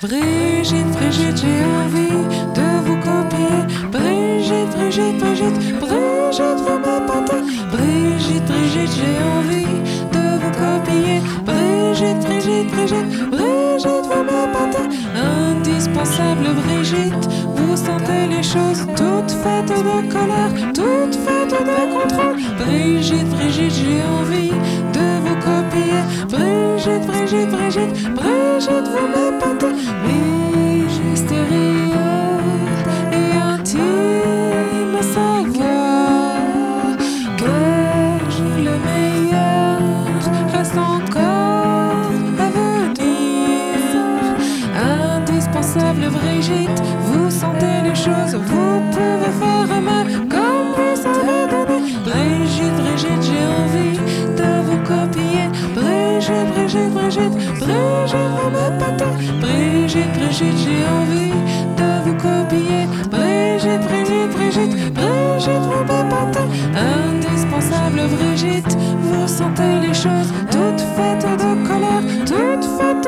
Brigitte, Brigitte, j'ai envie de vous copier. Brigitte, Brigitte, Brigitte, Brigitte, vous m'épatez. Brigitte, Brigitte, j'ai envie de vous copier. Brigitte, Brigitte, Brigitte, Brigitte, vous m'épatez. Indispensable Brigitte, vous sentez les choses toutes faites de colère, toutes faites de contrôle. Brigitte, Brigitte, j'ai envie de vous copier. Brigitte, Brigitte, Brigitte, Brigitte, vous m'épatez. Mystérieux et intime savoir que le meilleur reste encore à venir. Indispensable Brigitte, vous sentez les choses, vous pouvez faire mal comme vous savez donner. Brigitte, Brigitte, j'ai envie de vous copier. Brigitte, Brigitte, Brigitte, Brigitte, vous m'épatez. Brigitte, Brigitte, j'ai envie de vous copier. Brigitte, Brigitte, Brigitte, Brigitte, vous m'épatez. Indispensable Brigitte, vous sentez les choses toutes faites de colère, toutes faites